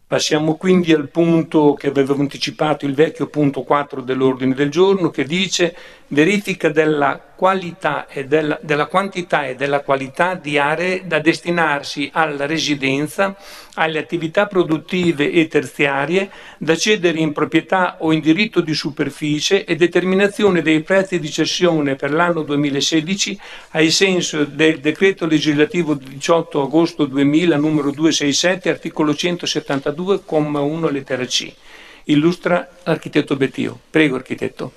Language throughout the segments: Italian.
Passiamo quindi al punto che avevo anticipato, il vecchio punto 4 dell'ordine del giorno, che dice verifica della qualità e della quantità e della qualità di aree da destinarsi alla residenza, alle attività produttive e terziarie, da cedere in proprietà o in diritto di superficie e determinazione dei prezzi di cessione per l'anno 2016 ai sensi del decreto legislativo 18 agosto 2000 numero 267 articolo 172,1 lettera C. Illustra l'architetto Bettio. Prego, architetto.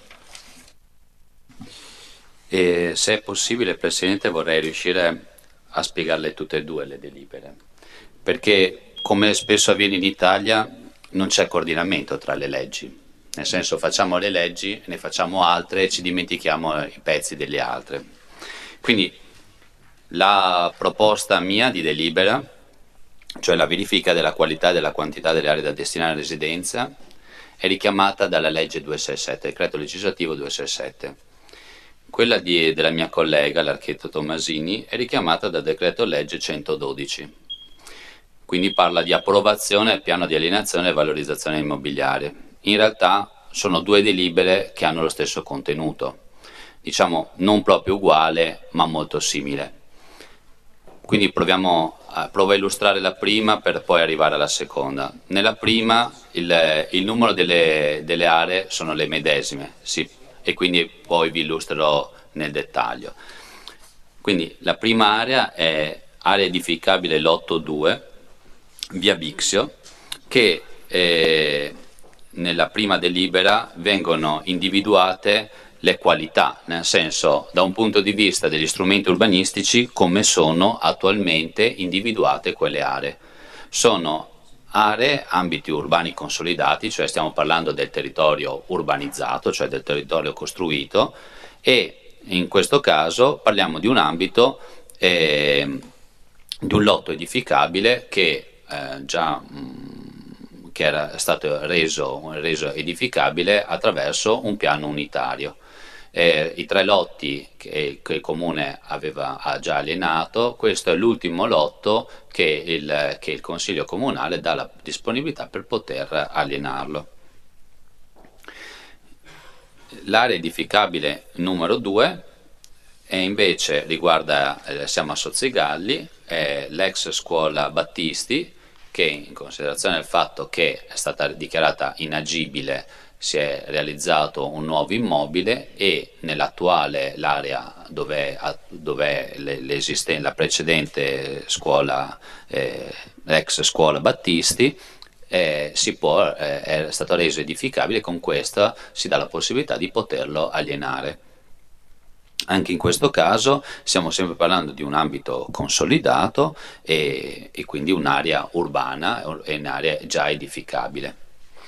E se è possibile, Presidente, vorrei riuscire a spiegarle tutte e due le delibere, perché come spesso avviene in Italia non c'è coordinamento tra le leggi, nel senso facciamo le leggi, ne facciamo altre e ci dimentichiamo i pezzi delle altre. Quindi la proposta mia di delibera, cioè la verifica della qualità e della quantità delle aree da destinare a residenza, è richiamata dalla legge 267, decreto legislativo 267. Quella della mia collega, l'architetto Tommasini, è richiamata dal decreto legge 112. Quindi parla di approvazione del piano di alienazione e valorizzazione immobiliare. In realtà sono due delibere che hanno lo stesso contenuto, diciamo non proprio uguale, ma molto simile. Quindi provo a illustrare la prima per poi arrivare alla seconda. Nella prima il numero delle aree sono le medesime, sì, e quindi poi vi illustrerò nel dettaglio. Quindi la prima area è area edificabile lotto 2, via Bixio, che nella prima delibera vengono individuate le qualità, nel senso da un punto di vista degli strumenti urbanistici come sono attualmente individuate quelle aree. Sono aree, ambiti urbani consolidati, cioè stiamo parlando del territorio urbanizzato, cioè del territorio costruito, e in questo caso parliamo di un ambito, di un lotto edificabile che che era stato reso edificabile attraverso un piano unitario. I tre lotti che il comune ha già alienato, questo è l'ultimo lotto che il consiglio comunale dà la disponibilità per poter alienarlo. L'area edificabile numero 2 e invece riguarda, siamo a Sozzigalli, è l'ex scuola Battisti, che in considerazione del fatto che è stata dichiarata inagibile si è realizzato un nuovo immobile e nell'attuale l'area dove la precedente scuola, l'ex scuola Battisti, è stato reso edificabile. Con questa si dà la possibilità di poterlo alienare. Anche in questo caso stiamo sempre parlando di un ambito consolidato e quindi un'area urbana e un'area già edificabile.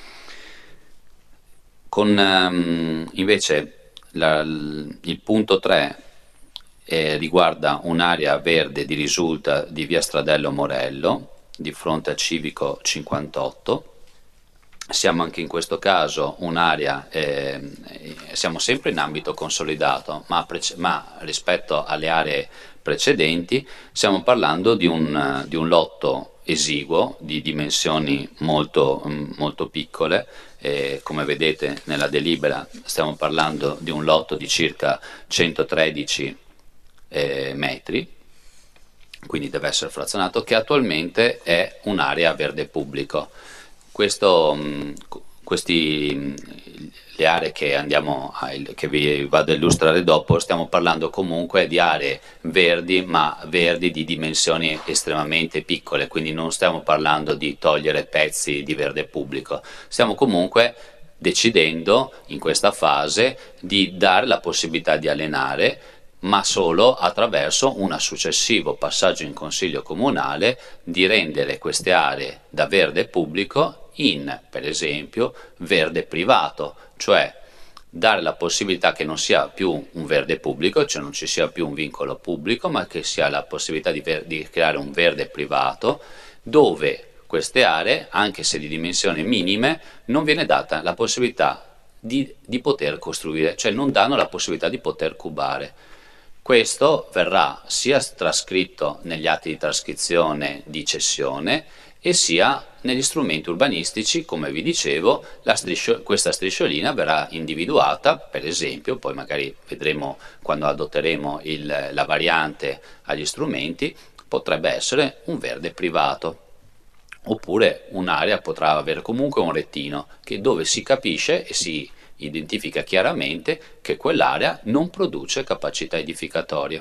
Invece il punto 3 riguarda un'area verde di risulta di via Stradello Morello di fronte al civico 58. Siamo anche in questo caso un'area, siamo sempre in ambito consolidato, ma rispetto alle aree precedenti stiamo parlando di un lotto esiguo di dimensioni molto, molto piccole. Come vedete nella delibera stiamo parlando di un lotto di circa 113 metri, quindi deve essere frazionato, che attualmente è un'area verde pubblico. Le aree che vi vado a illustrare dopo, stiamo parlando comunque di aree verdi, ma verdi di dimensioni estremamente piccole, quindi non stiamo parlando di togliere pezzi di verde pubblico, stiamo comunque decidendo in questa fase di dare la possibilità di alienare, ma solo attraverso un successivo passaggio in consiglio comunale di rendere queste aree da verde pubblico in, per esempio, verde privato, cioè dare la possibilità che non sia più un verde pubblico, cioè non ci sia più un vincolo pubblico, ma che sia la possibilità di creare un verde privato, dove queste aree, anche se di dimensioni minime, non viene data la possibilità di poter costruire, cioè non danno la possibilità di poter cubare. Questo verrà sia trascritto negli atti di trascrizione di cessione e sia negli strumenti urbanistici, come vi dicevo, questa strisciolina verrà individuata, per esempio, poi magari vedremo quando adotteremo la variante agli strumenti, potrebbe essere un verde privato, oppure un'area potrà avere comunque un rettino dove si capisce e si identifica chiaramente che quell'area non produce capacità edificatoria.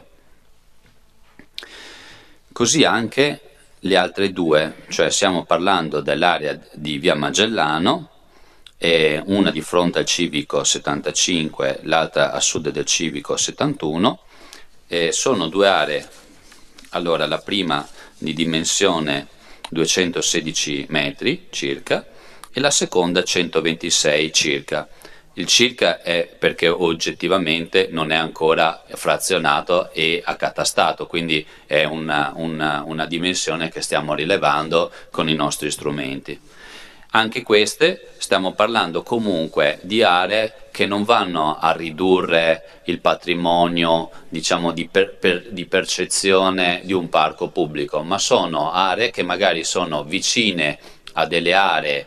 Così anche le altre due, cioè stiamo parlando dell'area di via Magellano, una di fronte al civico 75, l'altra a sud del civico 71, sono due aree, allora la prima di dimensione 216 metri circa e la seconda 126 circa. Il circa è perché oggettivamente non è ancora frazionato e accatastato, quindi è una dimensione che stiamo rilevando con i nostri strumenti. Anche queste stiamo parlando comunque di aree che non vanno a ridurre il patrimonio, diciamo, di percezione di un parco pubblico, ma sono aree che magari sono vicine a delle aree,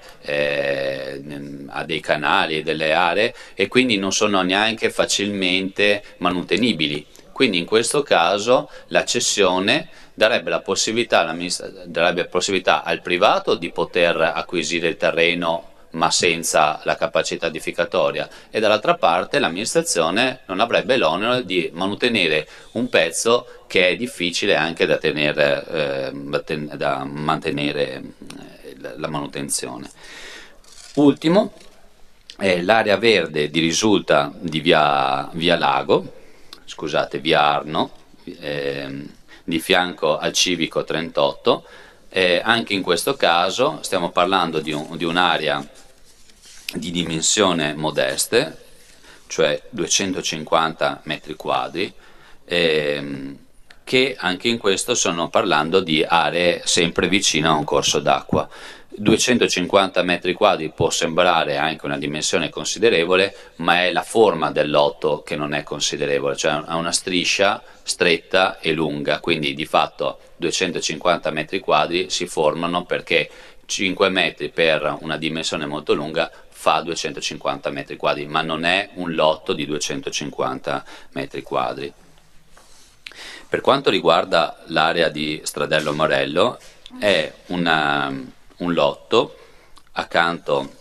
a dei canali, delle aree, e quindi non sono neanche facilmente manutenibili. Quindi in questo caso la cessione darebbe la possibilità al privato di poter acquisire il terreno ma senza la capacità edificatoria, e dall'altra parte l'amministrazione non avrebbe l'onere di mantenere un pezzo che è difficile anche da mantenere la manutenzione. Ultimo è l'area verde risulta di via Arno, di fianco al civico 38. Anche in questo caso stiamo parlando di un'area di dimensione modeste, cioè 250 metri quadri, che anche in questo sono parlando di aree sempre vicine a un corso d'acqua. 250 metri quadri può sembrare anche una dimensione considerevole, ma è la forma del lotto che non è considerevole, cioè ha una striscia stretta e lunga, quindi di fatto 250 metri quadri si formano perché 5 metri per una dimensione molto lunga fa 250 metri quadri, ma non è un lotto di 250 metri quadri. Per quanto riguarda l'area di Stradello Morello, è un lotto accanto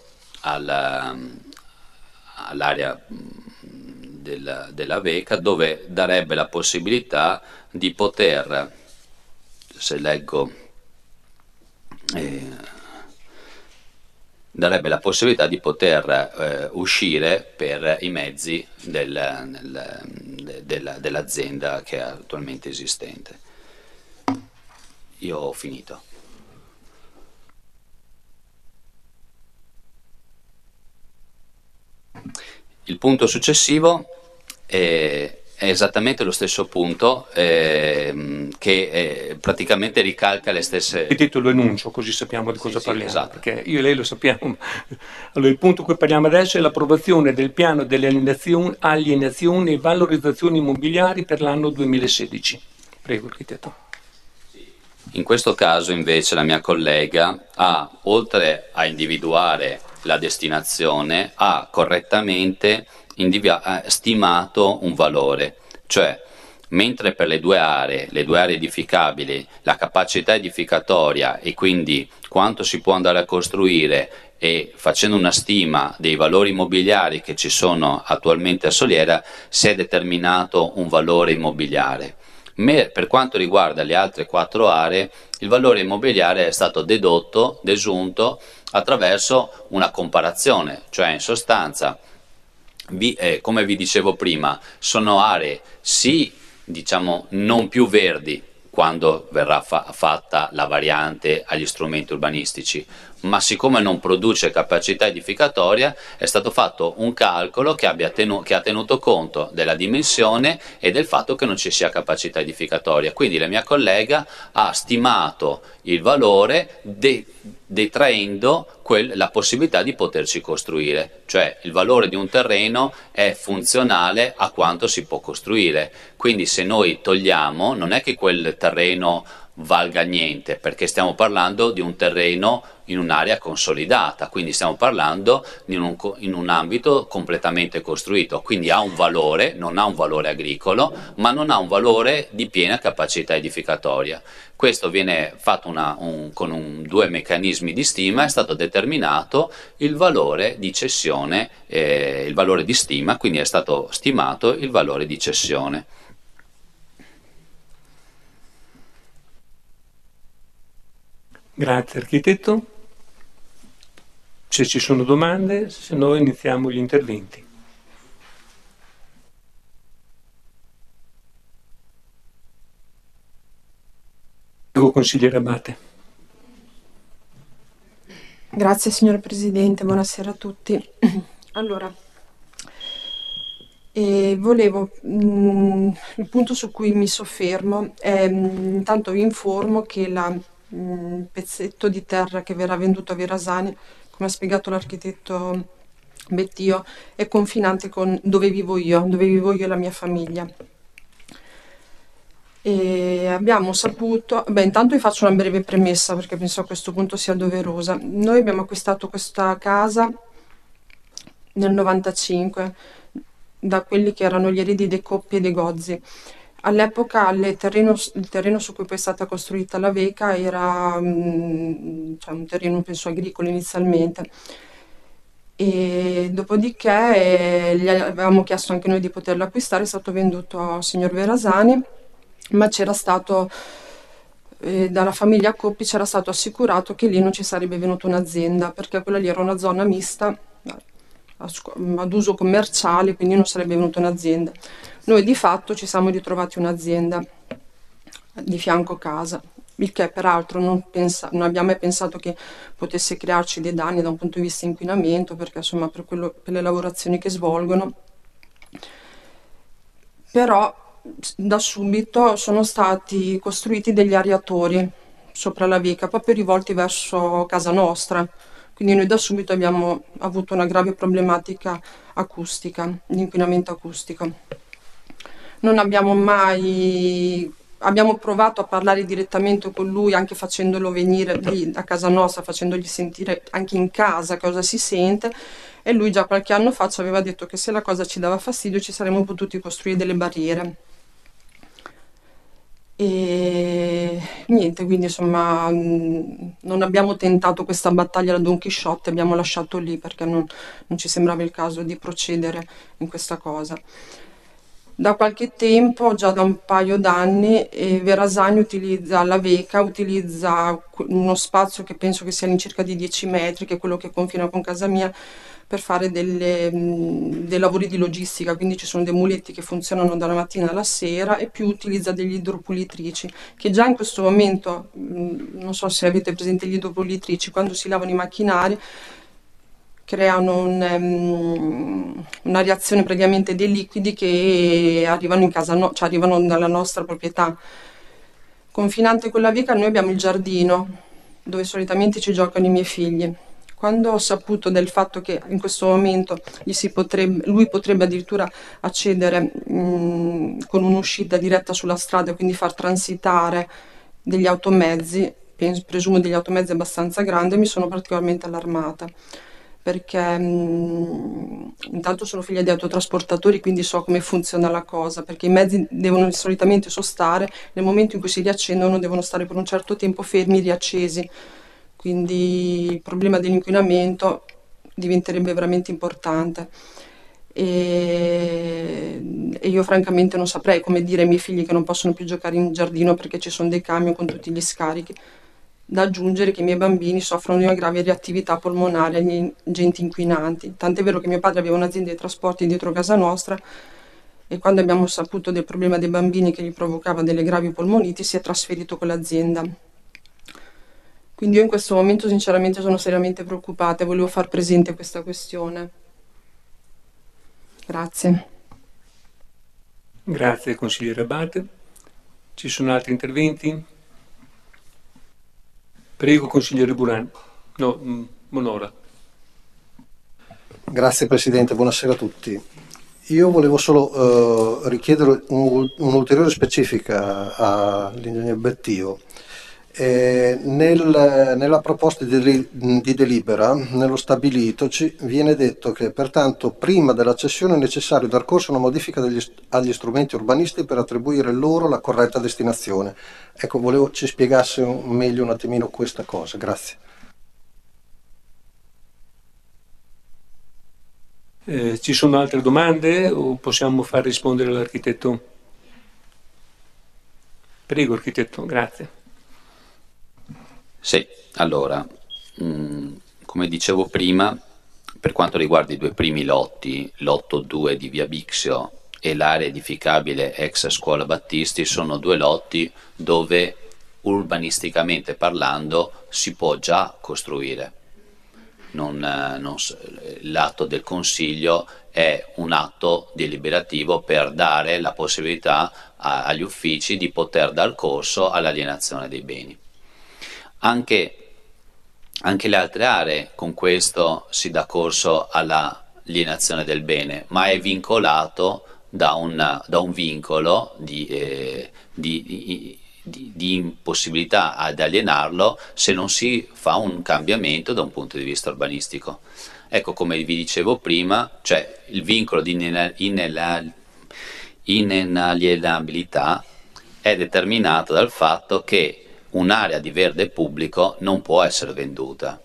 all'area della Veca, dove darebbe la possibilità di poter, se leggo, darebbe la possibilità di poter uscire per i mezzi dell'azienda che è attualmente esistente. Io ho finito. Il punto successivo è esattamente lo stesso punto che praticamente ricalca le stesse... Il titolo enuncio, così sappiamo di cosa parliamo. Esatto. Perché io e lei lo sappiamo. Allora, il punto di cui parliamo adesso è l'approvazione del piano delle alienazioni e valorizzazioni immobiliari per l'anno 2016. Prego, architetto. In questo caso invece la mia collega oltre a individuare la destinazione, ha correttamente stimato un valore, cioè mentre per le due aree edificabili, la capacità edificatoria e quindi quanto si può andare a costruire, e facendo una stima dei valori immobiliari che ci sono attualmente a Soliera, si è determinato un valore immobiliare. Per quanto riguarda le altre 4 aree, il valore immobiliare è stato desunto attraverso una comparazione, cioè in sostanza, come vi dicevo prima, sono aree sì, diciamo, non più verdi quando verrà fatta la variante agli strumenti urbanistici, ma siccome non produce capacità edificatoria è stato fatto un calcolo che ha tenuto conto della dimensione e del fatto che non ci sia capacità edificatoria. Quindi la mia collega ha stimato il valore detraendo la possibilità di poterci costruire, cioè il valore di un terreno è funzionale a quanto si può costruire. Quindi se noi togliamo, non è che quel terreno valga niente, perché stiamo parlando di un terreno in un'area consolidata, quindi stiamo parlando in un ambito completamente costruito, quindi ha un valore, non ha un valore agricolo, ma non ha un valore di piena capacità edificatoria. Questo viene fatto con due meccanismi di stima, è stato determinato il valore di cessione, il valore di stima, quindi è stato stimato il valore di cessione. Grazie architetto. Se ci sono domande, se no iniziamo gli interventi. Prego, consigliere Abate. Grazie signor Presidente, buonasera a tutti. Allora, volevo, il punto su cui mi soffermo è, intanto vi informo che il pezzetto di terra che verrà venduto a Verasani, come ha spiegato l'architetto Bettio, è confinante con dove vivo io e la mia famiglia. E abbiamo saputo, intanto vi faccio una breve premessa perché penso a questo punto sia doverosa. Noi abbiamo acquistato questa casa nel 95 da quelli che erano gli eredi dei Coppi e dei Gozzi. All'epoca il terreno su cui poi è stata costruita la Veca era cioè un terreno penso agricolo inizialmente. E dopodiché gli avevamo chiesto anche noi di poterlo acquistare, è stato venduto al signor Verasani, ma c'era stato dalla famiglia Coppi c'era stato assicurato che lì non ci sarebbe venuta un'azienda, perché quella lì era una zona mista ad uso commerciale, quindi non sarebbe venuta un'azienda. Noi di fatto ci siamo ritrovati un'azienda di fianco casa, il che peraltro non abbiamo mai pensato che potesse crearci dei danni da un punto di vista inquinamento, perché insomma per le lavorazioni che svolgono. Però da subito sono stati costruiti degli areatori sopra la Veca, proprio rivolti verso casa nostra. Quindi noi da subito abbiamo avuto una grave problematica acustica, di inquinamento acustico. Non abbiamo mai... Abbiamo provato a parlare direttamente con lui, anche facendolo venire lì a casa nostra, facendogli sentire anche in casa cosa si sente, e lui già qualche anno fa ci aveva detto che se la cosa ci dava fastidio ci saremmo potuti costruire delle barriere. E niente, quindi insomma non abbiamo tentato questa battaglia da Don Chisciotte, abbiamo lasciato lì perché non ci sembrava il caso di procedere in questa cosa. Da qualche tempo, già da un paio d'anni, Verasani utilizza la Veca, utilizza uno spazio che penso che sia all'incirca di 10 metri, che è quello che confina con casa mia, per fare dei lavori di logistica, quindi ci sono dei muletti che funzionano dalla mattina alla sera, e più utilizza degli idropulitrici, che già in questo momento, non so se avete presente gli idropulitrici, quando si lavano i macchinari, creano una reazione praticamente dei liquidi che arrivano in casa, cioè arrivano dalla nostra proprietà. Confinante con la Veca noi abbiamo il giardino, dove solitamente ci giocano i miei figli. Quando ho saputo del fatto che in questo momento lui potrebbe addirittura accedere con un'uscita diretta sulla strada, quindi far transitare degli automezzi, presumo degli automezzi abbastanza grandi, mi sono particolarmente allarmata, perché intanto sono figlia di autotrasportatori, quindi so come funziona la cosa, perché i mezzi devono solitamente sostare, nel momento in cui si riaccendono devono stare per un certo tempo fermi, riaccesi, quindi il problema dell'inquinamento diventerebbe veramente importante. E io francamente non saprei come dire ai miei figli che non possono più giocare in giardino perché ci sono dei camion con tutti gli scarichi. Da aggiungere che i miei bambini soffrono di una grave reattività polmonare agli agenti inquinanti. Tant'è vero che mio padre aveva un'azienda di trasporti dietro casa nostra, e quando abbiamo saputo del problema dei bambini che gli provocava delle gravi polmoniti si è trasferito con l'azienda. Quindi io in questo momento sinceramente sono seriamente preoccupata e volevo far presente questa questione. Grazie. Grazie consigliere Abate. Ci sono altri interventi? Prego consigliere Burani. No, Monora. Grazie Presidente, buonasera a tutti. Io volevo solo richiedere un'ulteriore specifica all'ingegner Bettio. Nella proposta di delibera, nello stabilito, viene detto che pertanto prima della cessione è necessario dar corso a una modifica agli strumenti urbanistici per attribuire loro la corretta destinazione. Ecco, volevo ci spiegasse meglio un attimino questa cosa. Grazie. Ci sono altre domande o possiamo far rispondere all'architetto? Prego, architetto, grazie. Sì, allora, come dicevo prima, per quanto riguarda i due primi lotti, lotto 2 di Via Bixio e l'area edificabile ex Scuola Battisti, sono due lotti dove urbanisticamente parlando si può già costruire. L'atto del Consiglio è un atto deliberativo per dare la possibilità agli uffici di poter dar corso all'alienazione dei beni. Anche le altre aree con questo si dà corso all'alienazione del bene, ma è vincolato da un vincolo di impossibilità ad alienarlo se non si fa un cambiamento da un punto di vista urbanistico. Ecco, come vi dicevo prima, cioè il vincolo di inalienabilità è determinato dal fatto che un'area di verde pubblico non può essere venduta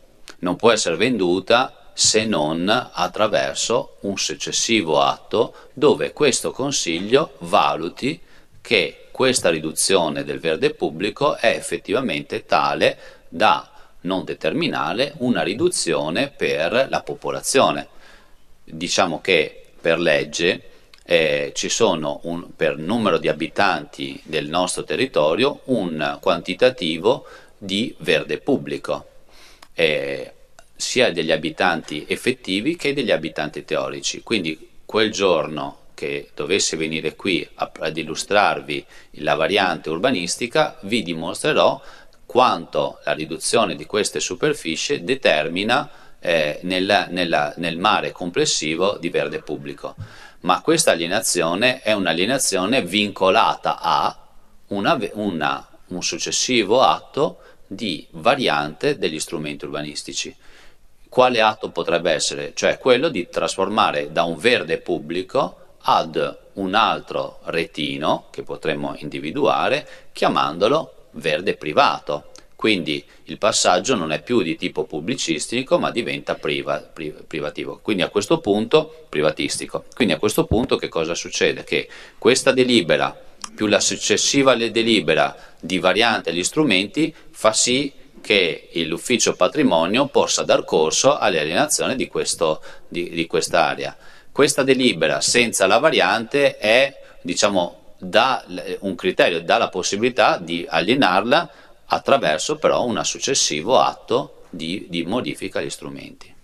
se non attraverso un successivo atto dove questo Consiglio valuti che questa riduzione del verde pubblico è effettivamente tale da non determinare una riduzione per la popolazione. Diciamo che per legge ci sono per numero di abitanti del nostro territorio un quantitativo di verde pubblico, sia degli abitanti effettivi che degli abitanti teorici. Quindi quel giorno che dovesse venire qui ad illustrarvi la variante urbanistica, vi dimostrerò quanto la riduzione di queste superfici determina nel mare complessivo di verde pubblico. Ma questa alienazione è un'alienazione vincolata a un successivo atto di variante degli strumenti urbanistici. Quale atto potrebbe essere? Cioè quello di trasformare da un verde pubblico ad un altro retino che potremmo individuare chiamandolo verde privato. Quindi il passaggio non è più di tipo pubblicistico ma diventa privativo. Quindi a questo punto privatistico. Quindi a questo punto che cosa succede? Che questa delibera più la successiva delibera di variante agli strumenti fa sì che l'ufficio patrimonio possa dar corso all'alienazione di quest'area. Questa delibera senza la variante è, dà un criterio, dà la possibilità di alienarla attraverso però un successivo atto di modifica agli strumenti.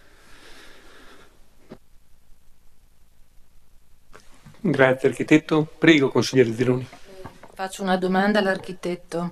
Grazie architetto. Prego consigliere Zironi. Faccio una domanda all'architetto.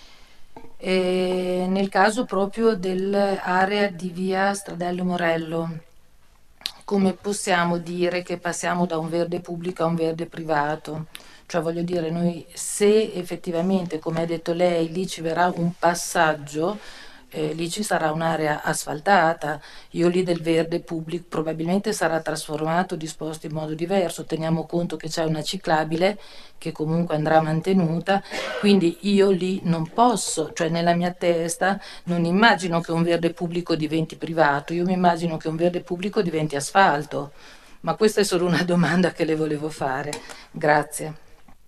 Nel caso proprio dell'area di via Stradello Morello, come possiamo dire che passiamo da un verde pubblico a un verde privato? Cioè voglio dire, noi se effettivamente, come ha detto lei, lì ci verrà un passaggio, lì ci sarà un'area asfaltata, io lì del verde pubblico probabilmente sarà trasformato, disposto in modo diverso, teniamo conto che c'è una ciclabile che comunque andrà mantenuta, quindi io lì non posso, cioè nella mia testa non immagino che un verde pubblico diventi privato, io mi immagino che un verde pubblico diventi asfalto, ma questa è solo una domanda che le volevo fare. Grazie.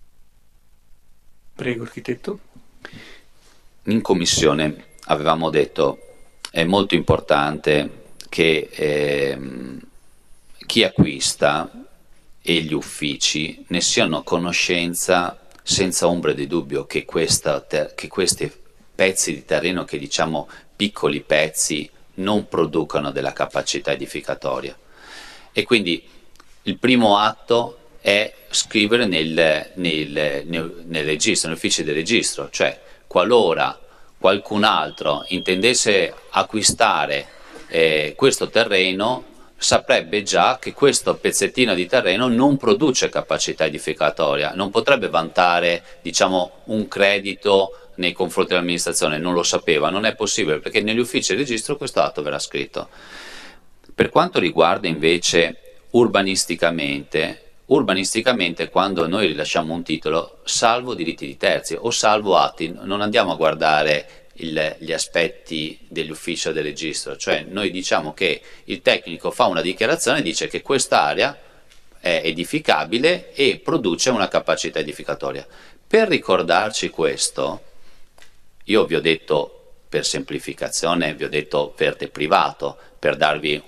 Prego architetto. In commissione avevamo detto è molto importante che chi acquista e gli uffici ne siano a conoscenza senza ombra di dubbio che questi pezzi di terreno, che diciamo piccoli pezzi, non producono della capacità edificatoria. E quindi il primo atto è scrivere nel registro, nell'ufficio del registro, cioè qualora qualcun altro intendesse acquistare questo terreno, saprebbe già che questo pezzettino di terreno non produce capacità edificatoria, non potrebbe vantare un credito nei confronti dell'amministrazione non lo sapeva, non è possibile, perché negli uffici di registro questo atto verrà scritto. Per quanto riguarda invece urbanisticamente, quando noi rilasciamo un titolo, salvo diritti di terzi o salvo atti, non andiamo a guardare gli aspetti degli uffici del registro, cioè noi diciamo che il tecnico fa una dichiarazione e dice che quest'area è edificabile e produce una capacità edificatoria. Per ricordarci questo, io vi ho detto, per semplificazione, vi ho detto verde privato, per darvi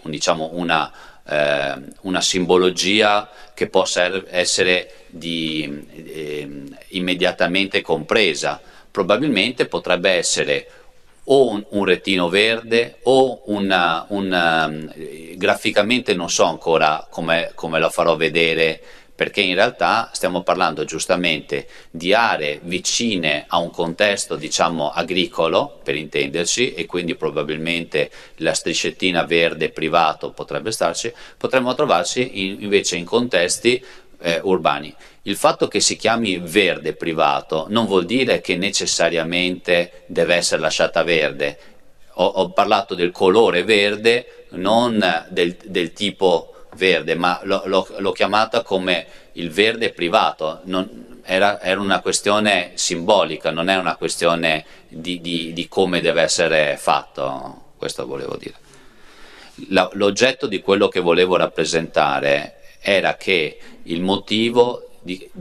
una simbologia che possa essere immediatamente compresa. Probabilmente potrebbe essere o un rettino verde o graficamente non so ancora come lo farò vedere, perché in realtà stiamo parlando giustamente di aree vicine a un contesto diciamo agricolo, per intenderci, e quindi probabilmente la striscettina verde privato potrebbe starci, potremmo trovarci invece in contesti urbani. Il fatto che si chiami verde privato non vuol dire che necessariamente deve essere lasciata verde. Ho parlato del colore verde, non del tipo verde, ma l'ho chiamata come il verde privato. Era una questione simbolica, non è una questione di come deve essere fatto. Questo volevo dire. L'oggetto di quello che volevo rappresentare era che il motivo di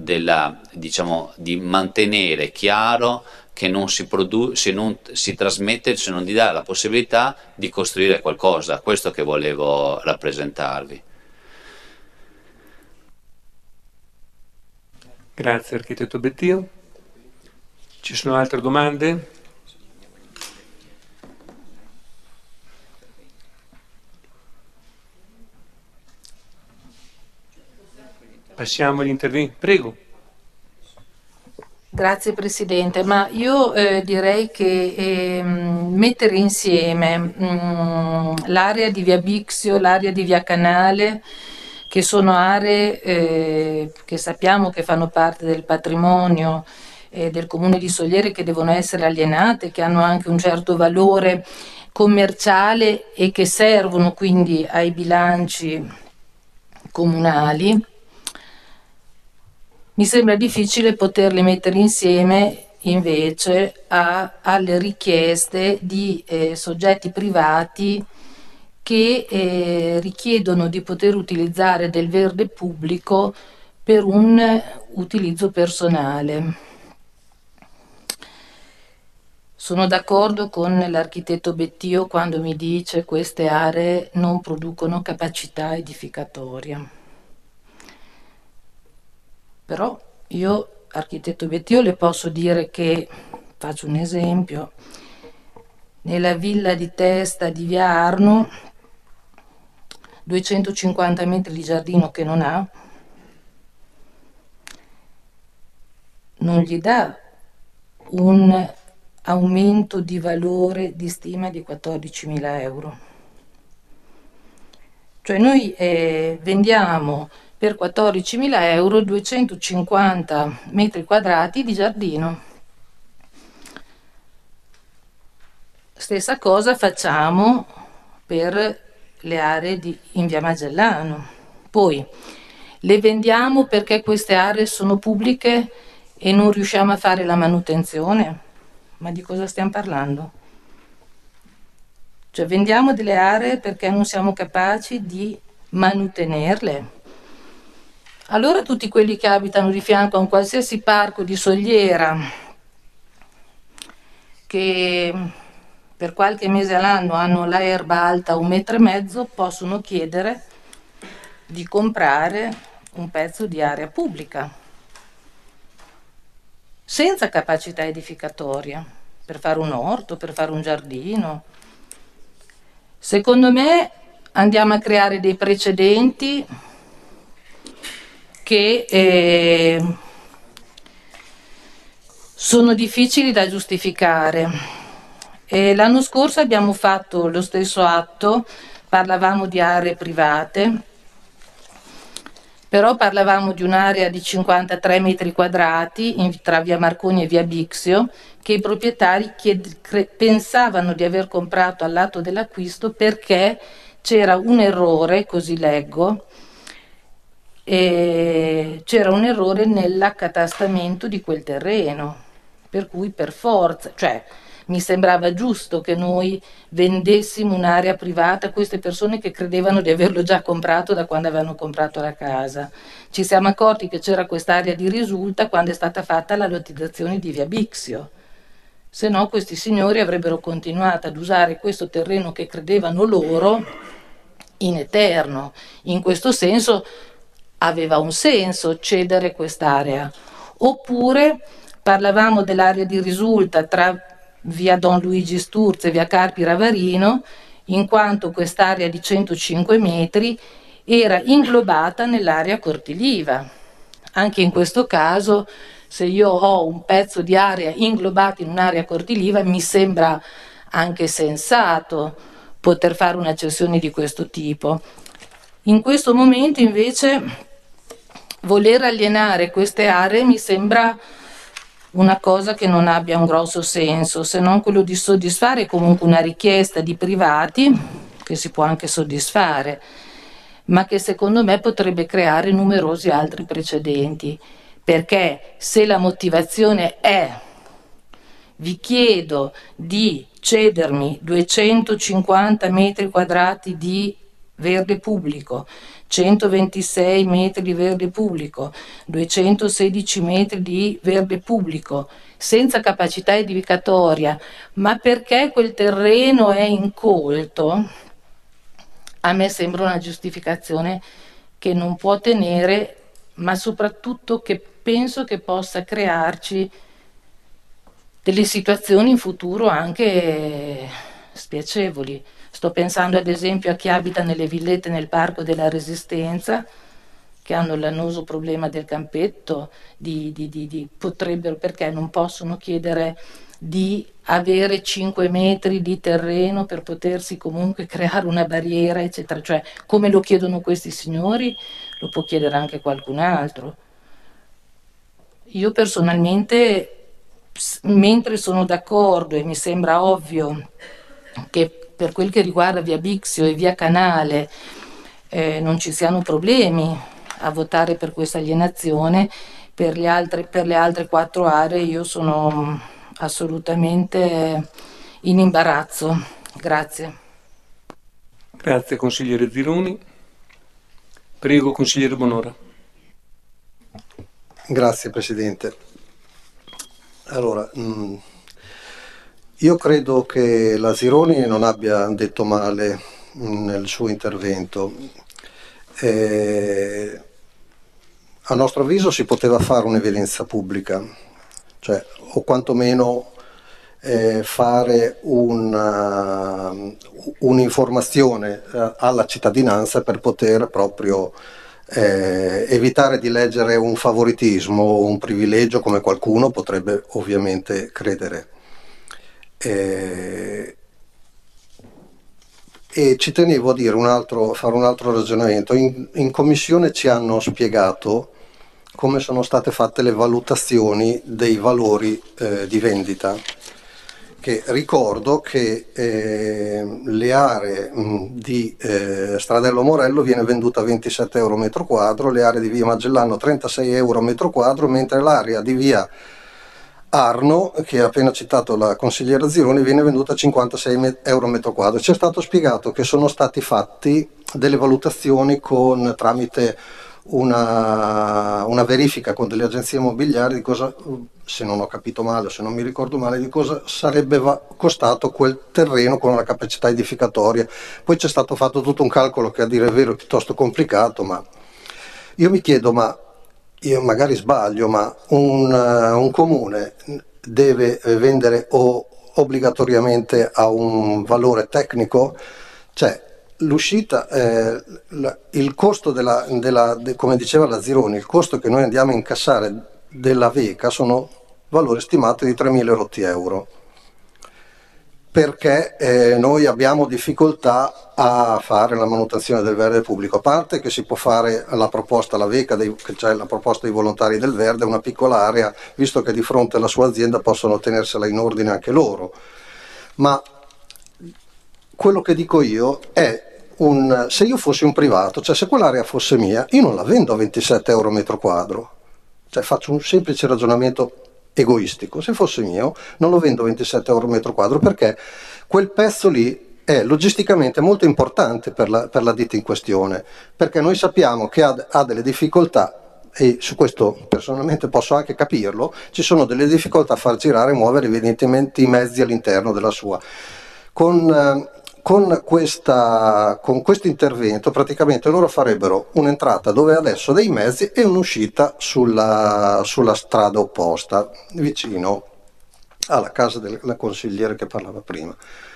mantenere chiaro che non si trasmette, se non di dare la possibilità di costruire qualcosa. Questo che volevo rappresentarvi. Grazie architetto Bettio. Ci sono altre domande? Passiamo agli interventi. Prego. Grazie Presidente, ma io direi che mettere insieme l'area di via Bixio, l'area di via Canale, che sono aree che sappiamo che fanno parte del patrimonio del Comune di Sogliere, che devono essere alienate, che hanno anche un certo valore commerciale e che servono quindi ai bilanci comunali. Mi sembra difficile poterle mettere insieme invece alle richieste di soggetti privati che richiedono di poter utilizzare del verde pubblico per un utilizzo personale. Sono d'accordo con l'architetto Bettio quando mi dice che queste aree non producono capacità edificatoria. Però io, architetto Bettio, le posso dire che, faccio un esempio, nella villa di Testa di via Arno, 250 metri di giardino che non ha, non gli dà un aumento di valore di stima di 14.000 euro. Cioè noi vendiamo per 14.000 euro 250 metri quadrati di giardino. Stessa cosa facciamo per le aree in via Magellano. Poi le vendiamo perché queste aree sono pubbliche e non riusciamo a fare la manutenzione. Ma di cosa stiamo parlando? Cioè vendiamo delle aree perché non siamo capaci di manutenerle. Allora tutti quelli che abitano di fianco a un qualsiasi parco di Sogliera, che per qualche mese all'anno hanno la erba alta 1,5 metri, possono chiedere di comprare un pezzo di area pubblica senza capacità edificatoria, per fare un orto, per fare un giardino. Secondo me andiamo a creare dei precedenti che sono difficili da giustificare. L'anno scorso abbiamo fatto lo stesso atto, parlavamo di aree private Però parlavamo di un'area di 53 metri quadrati tra via Marconi e via Bixio, che i proprietari pensavano di aver comprato all'atto dell'acquisto perché c'era un errore, così leggo, c'era un errore nell'accatastamento di quel terreno, per cui per forza, cioè mi sembrava giusto che noi vendessimo un'area privata a queste persone che credevano di averlo già comprato da quando avevano comprato la casa. Ci siamo accorti che c'era quest'area di risulta quando è stata fatta la lottizzazione di via Bixio. Se no questi signori avrebbero continuato ad usare questo terreno che credevano loro in eterno. In questo senso aveva un senso cedere quest'area. Oppure parlavamo dell'area di risulta tra via Don Luigi Sturzo e via Carpi Ravarino, in quanto quest'area di 105 metri era inglobata nell'area Cortiliva. Anche in questo caso, se io ho un pezzo di area inglobata in un'area Cortiliva, mi sembra anche sensato poter fare una cessione di questo tipo. In questo momento invece voler alienare queste aree mi sembra una cosa che non abbia un grosso senso, se non quello di soddisfare comunque una richiesta di privati, che si può anche soddisfare, ma che secondo me potrebbe creare numerosi altri precedenti, perché se la motivazione è vi chiedo di cedermi 250 metri quadrati di verde pubblico, 126 metri di verde pubblico, 216 metri di verde pubblico, senza capacità edificatoria, ma perché quel terreno è incolto, a me sembra una giustificazione che non può tenere, ma soprattutto che penso che possa crearci delle situazioni in futuro anche spiacevoli. Sto pensando ad esempio a chi abita nelle villette nel Parco della Resistenza, che hanno l'annoso problema del campetto, potrebbero, perché non possono chiedere di avere 5 metri di terreno per potersi comunque creare una barriera, eccetera. Cioè, come lo chiedono questi signori, lo può chiedere anche qualcun altro. Io personalmente, mentre sono d'accordo e mi sembra ovvio che per quel che riguarda via Bixio e via Canale non ci siano problemi a votare per questa alienazione, per le altre 4 aree io sono assolutamente in imbarazzo. Grazie. Grazie consigliere Zironi. Prego consigliere Bonora. Grazie Presidente. Allora, io credo che la Zironi non abbia detto male nel suo intervento. A nostro avviso si poteva fare un'evidenza pubblica, cioè, o quantomeno fare un'informazione alla cittadinanza per poter proprio evitare di leggere un favoritismo o un privilegio come qualcuno potrebbe ovviamente credere. E ci tenevo a dire fare un altro ragionamento. In commissione ci hanno spiegato come sono state fatte le valutazioni dei valori di vendita, che ricordo che le aree di Stradello Morello viene venduta a 27 euro metro quadro, le aree di via Magellano 36 euro metro quadro, mentre l'area di via Arno, che ha appena citato la consigliera Zironi, viene venduta a 56 euro metro quadro. Ci è stato spiegato che sono stati fatti delle valutazioni tramite una verifica con delle agenzie immobiliari di cosa, se non ho capito male o se non mi ricordo male, di cosa sarebbe costato quel terreno con una capacità edificatoria. Poi c'è stato fatto tutto un calcolo che a dire il vero è piuttosto complicato, ma io mi chiedo, io magari sbaglio, ma un comune deve vendere obbligatoriamente a un valore tecnico? Cioè, l'uscita, il costo come diceva la Zironi, il costo che noi andiamo a incassare della VECA sono valori stimati di 3.000 euro. perché noi abbiamo difficoltà a fare la manutenzione del verde pubblico, a parte che si può fare la proposta, la VECA, cioè la proposta dei volontari del verde, una piccola area, visto che di fronte alla sua azienda possono tenersela in ordine anche loro. Ma quello che dico io è, se io fossi un privato, cioè se quell'area fosse mia, io non la vendo a 27 euro metro quadro, cioè faccio un semplice ragionamento egoistico. Se fosse mio non lo vendo 27 euro metro quadro, perché quel pezzo lì è logisticamente molto importante per la ditta in questione, perché noi sappiamo che ha delle difficoltà, e su questo personalmente posso anche capirlo, ci sono delle difficoltà a far girare e muovere evidentemente i mezzi all'interno della sua. Con questo intervento praticamente loro farebbero un'entrata dove adesso dei mezzi e un'uscita sulla strada opposta, vicino alla casa della consigliere che parlava prima.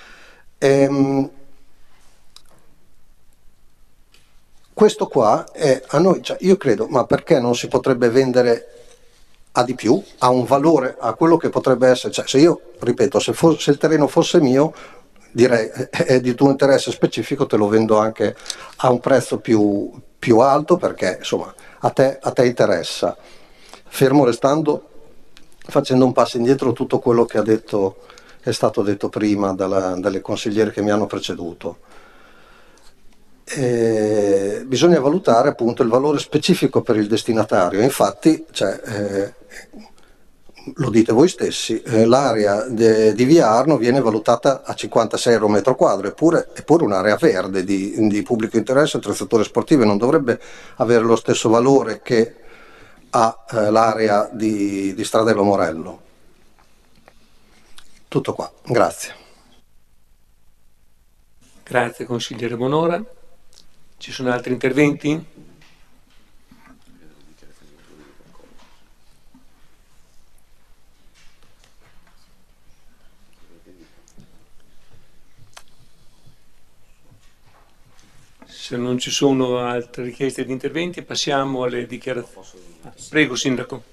Questo qua è a noi, cioè io credo, ma perché non si potrebbe vendere a di più, a un valore, a quello che potrebbe essere, cioè se io, ripeto, se il terreno fosse mio, direi è di tuo interesse specifico, te lo vendo anche a un prezzo più alto, perché insomma a te interessa, fermo restando, facendo un passo indietro, tutto quello che è stato detto prima dalle consigliere che mi hanno preceduto. Bisogna valutare appunto il valore specifico per il destinatario. Infatti, lo dite voi stessi, l'area di Via Arno viene valutata a 56 euro metro quadro, eppure un'area verde di pubblico interesse, attrezzature sportive, non dovrebbe avere lo stesso valore che ha l'area di Stradello Morello. Tutto qua, grazie. Grazie consigliere Bonora. Ci sono altri interventi? Se non ci sono altre richieste di interventi, passiamo alle dichiarazioni. Prego, Sindaco.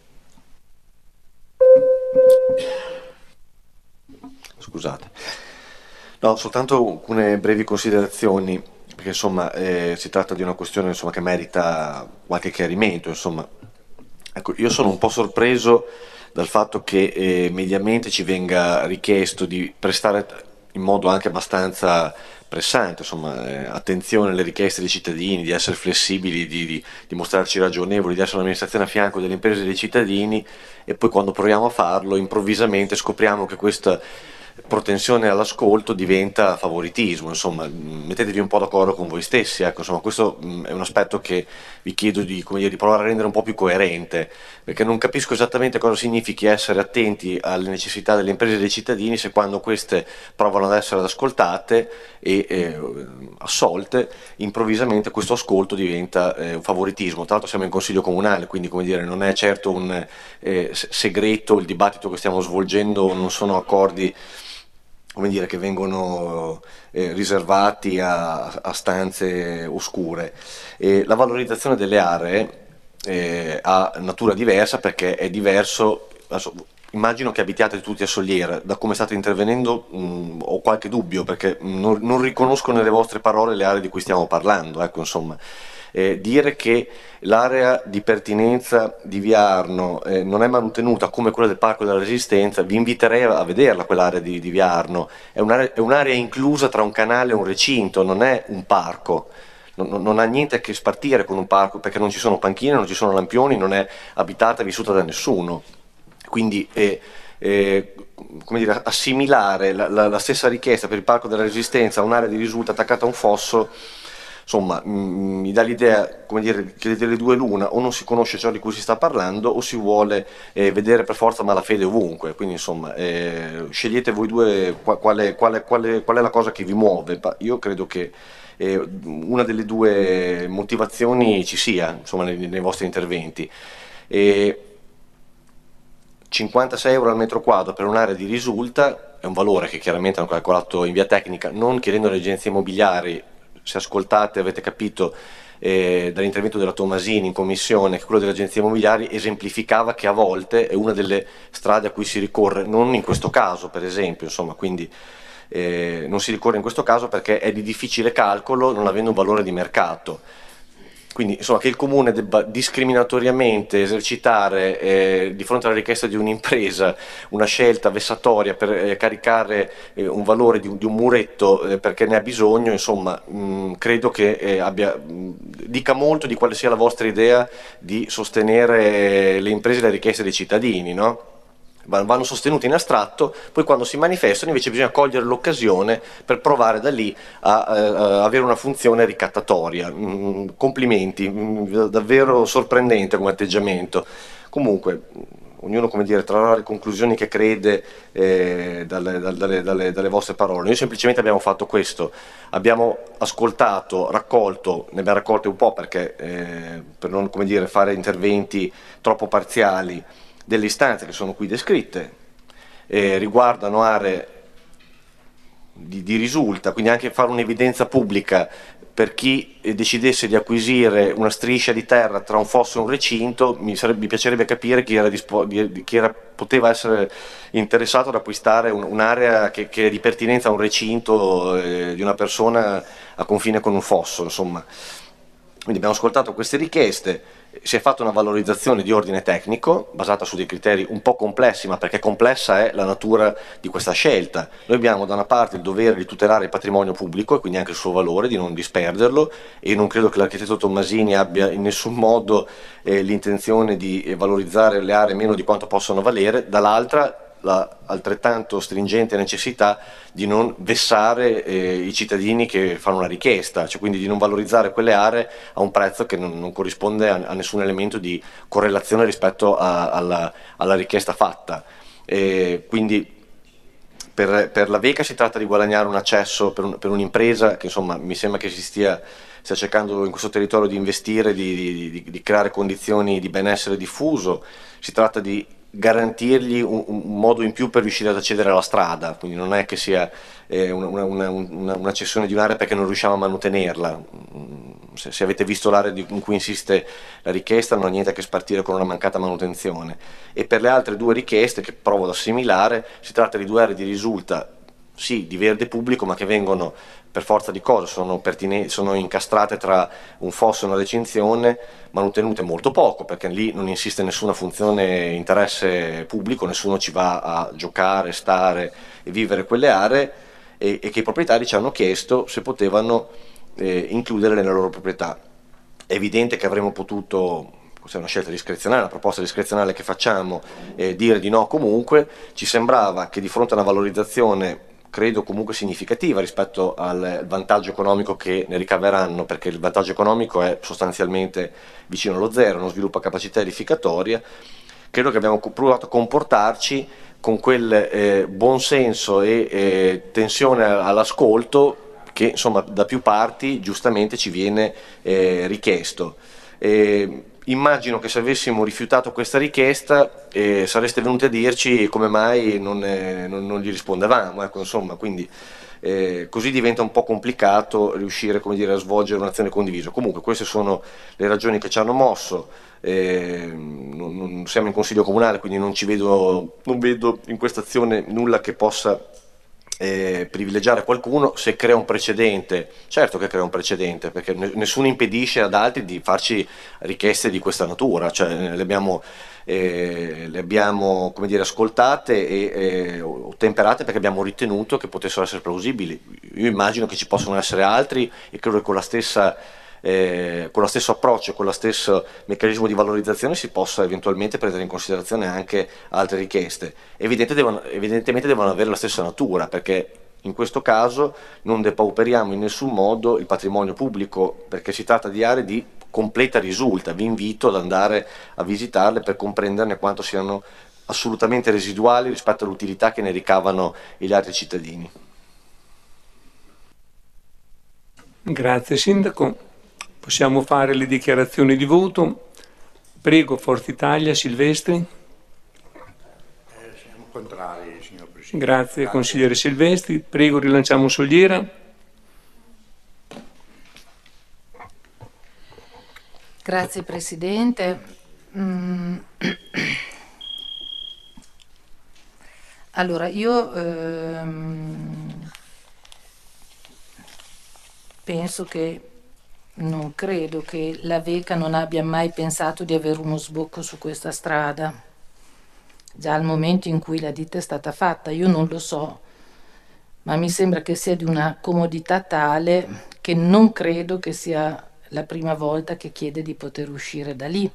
Scusate. No, soltanto alcune brevi considerazioni, perché insomma si tratta di una questione insomma, che merita qualche chiarimento. Insomma. Ecco, io sono un po' sorpreso dal fatto che mediamente ci venga richiesto di prestare in modo anche abbastanza pressante, insomma, attenzione alle richieste dei cittadini, di essere flessibili, di mostrarci ragionevoli, di essere un'amministrazione a fianco delle imprese e dei cittadini, e poi quando proviamo a farlo improvvisamente scopriamo che questa protensione all'ascolto diventa favoritismo. Insomma, mettetevi un po' d'accordo con voi stessi, ecco, insomma, questo è un aspetto che vi chiedo di provare a rendere un po' più coerente, perché non capisco esattamente cosa significhi essere attenti alle necessità delle imprese e dei cittadini se quando queste provano ad essere ascoltate e assolte, improvvisamente questo ascolto diventa un favoritismo. Tra l'altro siamo in consiglio comunale, quindi non è certo un segreto il dibattito che stiamo svolgendo, non sono accordi che vengono riservati a stanze oscure. La valorizzazione delle aree ha natura diversa, perché è diverso. Immagino che abitiate tutti a Soliera. Da come state intervenendo ho qualche dubbio, perché non riconosco nelle vostre parole le aree di cui stiamo parlando. Ecco, insomma. Dire che l'area di pertinenza di Via Arno non è manutenuta come quella del Parco della Resistenza, vi inviterei a vederla quell'area di Via Arno. È un'area inclusa tra un canale e un recinto, non è un parco. Non ha niente a che spartire con un parco, perché non ci sono panchine, non ci sono lampioni, non è abitata e vissuta da nessuno. Quindi assimilare la stessa richiesta per il Parco della Resistenza a un'area di risulta attaccata a un fosso, insomma, mi dà l'idea, che delle due l'una: o non si conosce ciò di cui si sta parlando, o si vuole vedere per forza malafede ovunque. Quindi insomma, scegliete voi due qual è la cosa che vi muove. Io credo che una delle due motivazioni ci sia, insomma, nei vostri interventi. 56 euro al metro quadro per un'area di risulta è un valore che chiaramente hanno calcolato in via tecnica, non chiedendo alle agenzie immobiliari. Se ascoltate avete capito dall'intervento della Tomasini in commissione che quello delle agenzie immobiliari esemplificava che a volte è una delle strade a cui si ricorre, non in questo caso per esempio, insomma, quindi non si ricorre in questo caso perché è di difficile calcolo, non avendo un valore di mercato. Quindi insomma che il comune debba discriminatoriamente esercitare di fronte alla richiesta di un'impresa una scelta vessatoria per caricare un valore di un muretto perché ne ha bisogno, insomma credo che dica molto di quale sia la vostra idea di sostenere le imprese e le richieste dei cittadini, no? Vanno sostenuti in astratto, poi quando si manifestano invece bisogna cogliere l'occasione per provare da lì a avere una funzione ricattatoria. Complimenti, davvero sorprendente come atteggiamento. Comunque, ognuno come dire, trarrà le conclusioni che crede dalle vostre parole. Noi semplicemente abbiamo fatto questo, abbiamo ascoltato, raccolto, ne abbiamo raccolte un po' perché per non come dire, fare interventi troppo parziali, delle istanze che sono qui descritte, riguardano aree di risulta, quindi anche fare un'evidenza pubblica per chi decidesse di acquisire una striscia di terra tra un fosso e un recinto. Mi piacerebbe capire chi poteva essere interessato ad acquistare un'area che è di pertinenza a un recinto di una persona a confine con un fosso, insomma. Quindi abbiamo ascoltato queste richieste, si è fatta una valorizzazione di ordine tecnico basata su dei criteri un po' complessi, ma perché complessa è la natura di questa scelta. Noi abbiamo da una parte il dovere di tutelare il patrimonio pubblico e quindi anche il suo valore, di non disperderlo, e non credo che l'architetto Tommasini abbia in nessun modo l'intenzione di valorizzare le aree meno di quanto possono valere. Dall'altra la altrettanto stringente necessità di non vessare i cittadini che fanno una richiesta, cioè quindi di non valorizzare quelle aree a un prezzo che non corrisponde a nessun elemento di correlazione rispetto alla richiesta fatta. Quindi per la Veca si tratta di guadagnare un accesso per un'impresa che insomma mi sembra che stia cercando in questo territorio di investire, di creare condizioni di benessere diffuso. Si tratta di garantirgli un modo in più per riuscire ad accedere alla strada, quindi non è che sia una cessione di un'area perché non riusciamo a mantenerla. Se avete visto l'area in cui insiste la richiesta, non ha niente a che spartire con una mancata manutenzione. E per le altre due richieste che provo ad assimilare, si tratta di due aree di risulta sì di verde pubblico, ma che vengono per forza di cose, sono incastrate tra un fosso e una recinzione, manutenute molto poco perché lì non insiste nessuna funzione interesse pubblico, nessuno ci va a giocare, stare e vivere quelle aree, e che i proprietari ci hanno chiesto se potevano includere nella loro proprietà. È evidente che avremmo potuto, questa è una scelta discrezionale, una proposta discrezionale che facciamo, dire di no comunque. Ci sembrava che di fronte a una valorizzazione credo comunque significativa rispetto al vantaggio economico che ne ricaveranno, perché il vantaggio economico è sostanzialmente vicino allo zero, non sviluppa capacità edificatoria, credo che abbiamo provato a comportarci con quel buonsenso e tensione all'ascolto che insomma da più parti giustamente ci viene richiesto. Immagino che se avessimo rifiutato questa richiesta sareste venuti a dirci come mai non gli rispondevamo, ecco, insomma, quindi così diventa un po' complicato riuscire, come dire, a svolgere un'azione condivisa. Comunque queste sono le ragioni che ci hanno mosso. Non siamo in consiglio comunale, quindi non vedo in questa azione nulla che possa privilegiare qualcuno. Se crea un precedente, certo che crea un precedente, perché nessuno impedisce ad altri di farci richieste di questa natura, cioè le abbiamo come dire, ascoltate e ottemperate perché abbiamo ritenuto che potessero essere plausibili. Io immagino che ci possano essere altri e credo che con lo stesso approccio, con lo stesso meccanismo di valorizzazione si possa eventualmente prendere in considerazione anche altre richieste. Evidentemente devono avere la stessa natura, perché in questo caso non depauperiamo in nessun modo il patrimonio pubblico, perché si tratta di aree di completa risulta. Vi invito ad andare a visitarle per comprenderne quanto siano assolutamente residuali rispetto all'utilità che ne ricavano gli altri cittadini. Grazie Sindaco. Possiamo fare le dichiarazioni di voto. Prego, Forza Italia, Silvestri. Siamo contrari, signor Presidente. Grazie, consigliere Silvestri. Prego, rilanciamo Soliera. Grazie Presidente. Allora, io penso che non credo che la VECA non abbia mai pensato di avere uno sbocco su questa strada, già al momento in cui la ditta è stata fatta. Io non lo so, ma mi sembra che sia di una comodità tale che non credo che sia la prima volta che chiede di poter uscire da lì.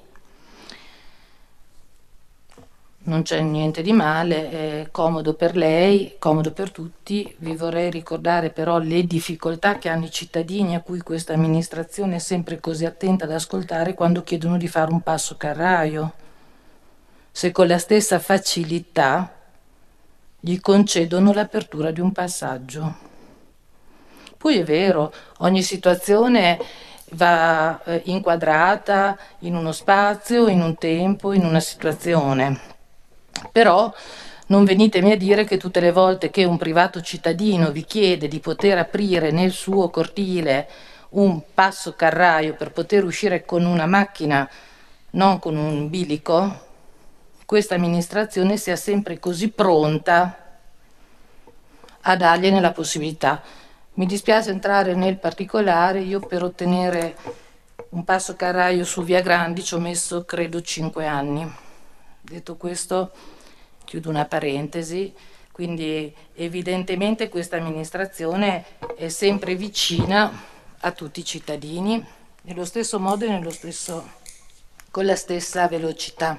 Non c'è niente di male, è comodo per lei, comodo per tutti. Vi vorrei ricordare però le difficoltà che hanno i cittadini, a cui questa amministrazione è sempre così attenta ad ascoltare quando chiedono di fare un passo carraio. Se con la stessa facilità gli concedono l'apertura di un passaggio. Poi è vero, ogni situazione va inquadrata in uno spazio, in un tempo, in una situazione. Però non venitemi a dire che tutte le volte che un privato cittadino vi chiede di poter aprire nel suo cortile un passo carraio per poter uscire con una macchina, non con un bilico, questa amministrazione sia sempre così pronta a dargliene la possibilità. Mi dispiace entrare nel particolare, io per ottenere un passo carraio su Via Grandi ci ho messo credo 5 anni. Detto questo, chiudo una parentesi, quindi evidentemente questa amministrazione è sempre vicina a tutti i cittadini, nello stesso modo e con la stessa velocità.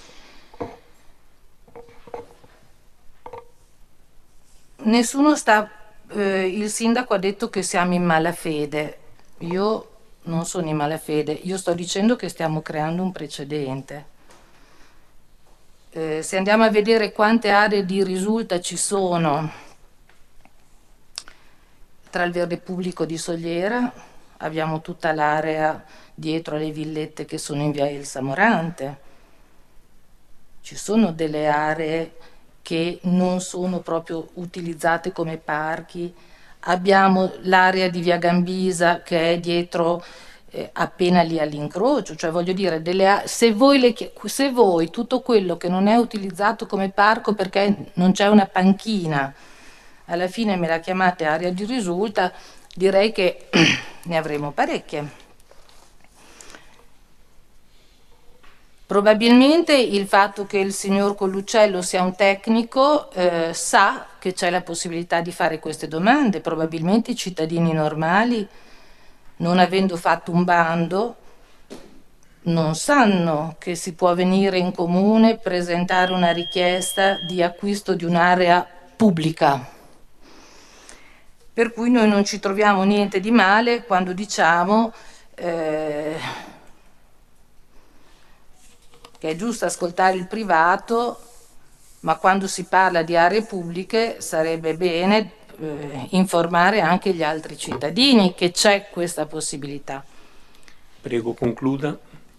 Il sindaco ha detto che siamo in malafede. Io non sono in malafede, io sto dicendo che stiamo creando un precedente. Se andiamo a vedere quante aree di risulta ci sono tra il verde pubblico di Sogliera, abbiamo tutta l'area dietro alle villette che sono in via Elsa Morante. Ci sono delle aree che non sono proprio utilizzate come parchi. Abbiamo l'area di via Gambisa che è dietro appena lì all'incrocio, cioè voglio dire, se voi tutto quello che non è utilizzato come parco perché non c'è una panchina, alla fine me la chiamate area di risulta, direi che ne avremo parecchie. Probabilmente il fatto che il signor Colluccello sia un tecnico sa che c'è la possibilità di fare queste domande, probabilmente i cittadini normali, non avendo fatto un bando, non sanno che si può venire in comune, presentare una richiesta di acquisto di un'area pubblica. Per cui noi non ci troviamo niente di male quando diciamo che è giusto ascoltare il privato, ma quando si parla di aree pubbliche sarebbe bene informare anche gli altri cittadini che c'è questa possibilità. Prego, concluda.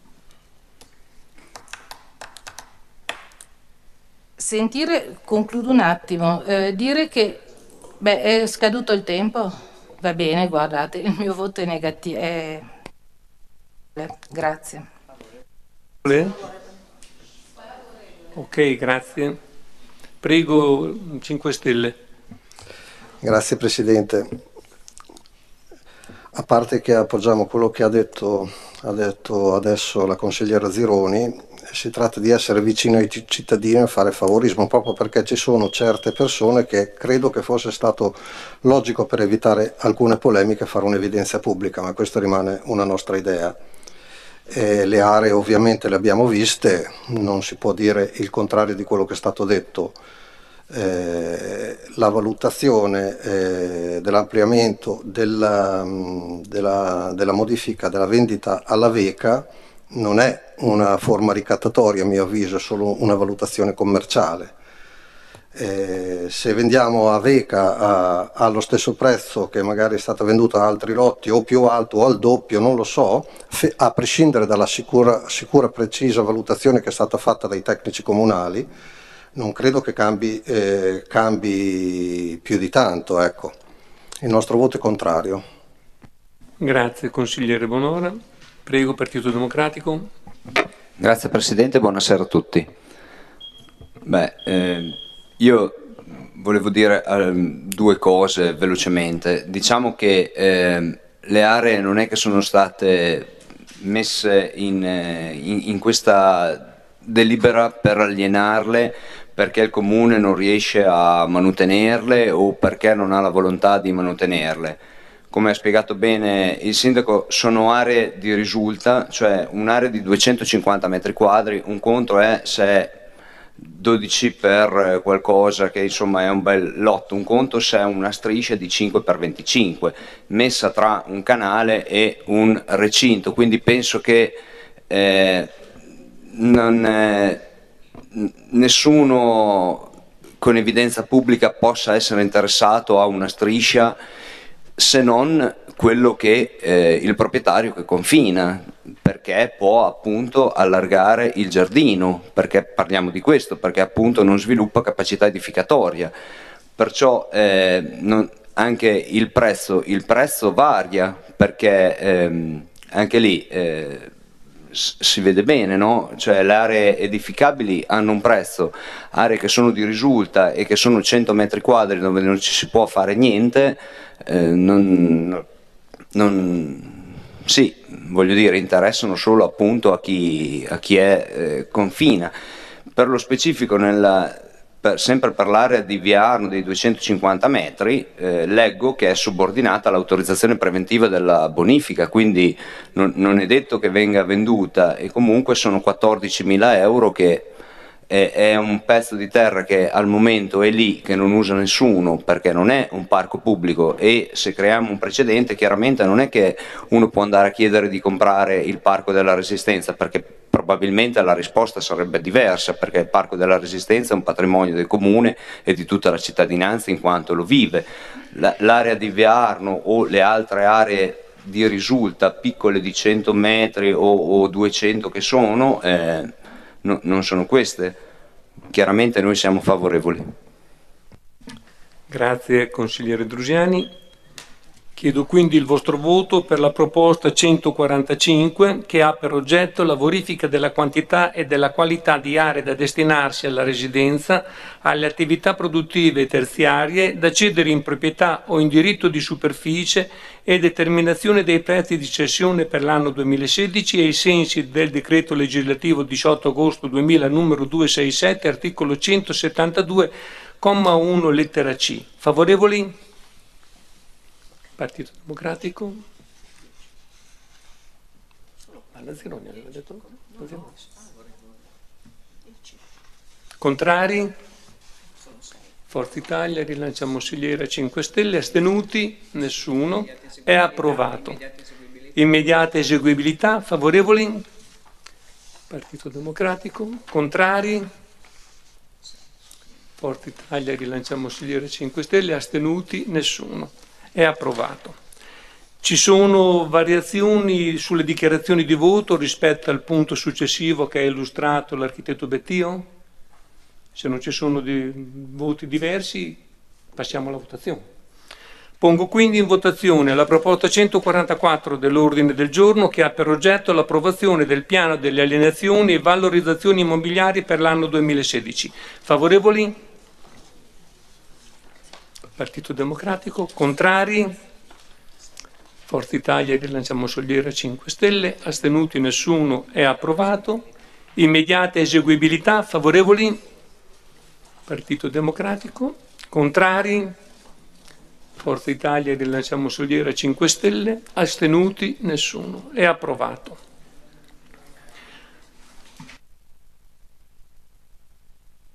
Concludo un attimo, dire che è scaduto il tempo, va bene, guardate, il mio voto è negativo. Grazie. Ok, grazie. Prego, 5 Stelle. Grazie Presidente. A parte che appoggiamo quello che ha detto adesso la consigliera Zironi, si tratta di essere vicino ai cittadini e fare favorismo, proprio perché ci sono certe persone che credo che fosse stato logico per evitare alcune polemiche fare un'evidenza pubblica, ma questa rimane una nostra idea. Le aree ovviamente le abbiamo viste, non si può dire il contrario di quello che è stato detto. La valutazione dell'ampliamento della modifica della vendita alla VECA non è una forma ricattatoria, a mio avviso, è solo una valutazione commerciale. Se vendiamo a VECA allo stesso prezzo che magari è stata venduta a altri lotti o più alto o al doppio, non lo so, a prescindere dalla sicura precisa valutazione che è stata fatta dai tecnici comunali, non credo che cambi più di tanto, ecco. Il nostro voto è contrario. Grazie consigliere Bonora. Prego, Partito Democratico. Grazie Presidente, buonasera a tutti. Io volevo dire 2 cose velocemente. Diciamo che le aree non è che sono state messe in questa delibera per alienarle perché il comune non riesce a manutenerle o perché non ha la volontà di manutenerle. Come ha spiegato bene il sindaco, sono aree di risulta, cioè un'area di 250 metri quadri, un conto è se è 12 per qualcosa che insomma è un bel lotto, un conto se è una striscia di 5 per 25 messa tra un canale e un recinto, quindi penso che nessuno con evidenza pubblica possa essere interessato a una striscia se non quello che il proprietario che confina, perché può appunto allargare il giardino, perché parliamo di questo, perché appunto non sviluppa capacità edificatoria, perciò anche il prezzo varia, perché anche lì si vede bene, no? Cioè le aree edificabili hanno un prezzo, aree che sono di risulta e che sono 100 metri quadri dove non ci si può fare niente, sì, voglio dire, interessano solo appunto a chi è confina. Per lo specifico, sempre per l'area di Via Arno dei 250 metri, leggo che è subordinata all'autorizzazione preventiva della bonifica, quindi non è detto che venga venduta, e comunque sono 14.000 euro che è un pezzo di terra che al momento è lì, che non usa nessuno perché non è un parco pubblico, e se creiamo un precedente chiaramente non è che uno può andare a chiedere di comprare il Parco della Resistenza, perché probabilmente la risposta sarebbe diversa, perché il Parco della Resistenza è un patrimonio del comune e di tutta la cittadinanza in quanto lo vive. L'area di Via Arno o le altre aree di risulta piccole di 100 metri o 200 che sono, non sono queste. Chiaramente noi siamo favorevoli. Grazie consigliere Drusiani. Chiedo quindi il vostro voto per la proposta 145, che ha per oggetto la verifica della quantità e della qualità di aree da destinarsi alla residenza, alle attività produttive terziarie da cedere in proprietà o in diritto di superficie, e determinazione dei prezzi di cessione per l'anno 2016 ai sensi del decreto legislativo 18 agosto 2000 numero 267, articolo 172, comma 1, lettera C. Favorevoli? Partito Democratico? Nazironi aveva detto? Contrari? Forza Italia, Rilancia Mossiliera, 5 Stelle, astenuti? Nessuno. È approvato. Immediata eseguibilità, favorevoli? Partito Democratico? Contrari? Forza Italia, Rilancia Mossiliera, 5 Stelle, astenuti? Nessuno. È approvato. Ci sono variazioni sulle dichiarazioni di voto rispetto al punto successivo che ha illustrato l'architetto Bettio? Se non ci sono voti diversi, passiamo alla votazione. Pongo quindi in votazione la proposta 144 dell'ordine del giorno, che ha per oggetto l'approvazione del piano delle alienazioni e valorizzazioni immobiliari per l'anno 2016. Favorevoli? Partito Democratico. Contrari? Forza Italia, Rilanciamo Soliera, 5 Stelle. Astenuti? Nessuno. È approvato. Immediata eseguibilità. Favorevoli? Partito Democratico. Contrari? Forza Italia, Rilanciamo Soliera, 5 Stelle. Astenuti? Nessuno. È approvato.